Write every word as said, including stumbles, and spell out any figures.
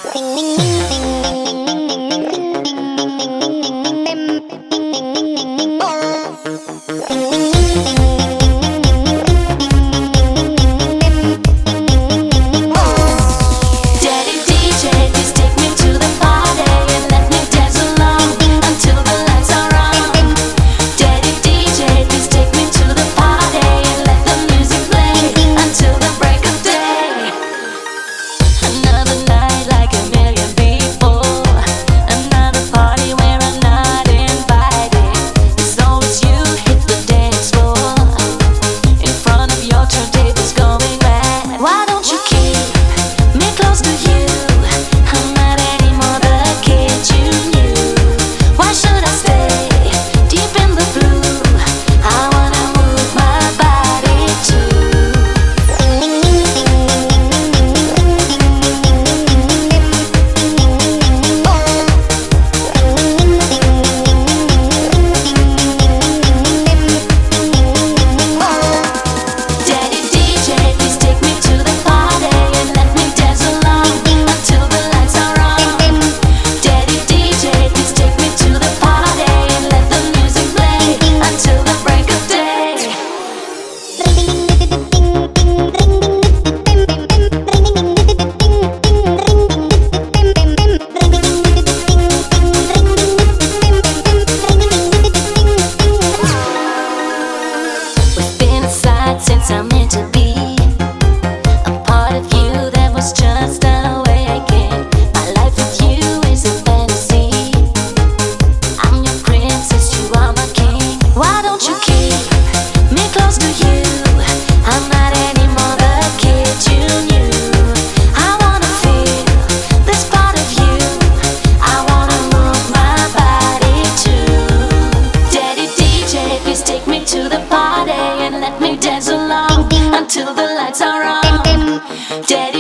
Since I'm meant to be a part of you, that was just awakening. My life with you is a fantasy. I'm your princess, you are my king. Why don't you keep me close to you? I'm not anymore the kid you knew. I wanna feel this part of you. I wanna move my body too. Daddy D J, please take me to the party and let me dance along until the lights are on. Daddy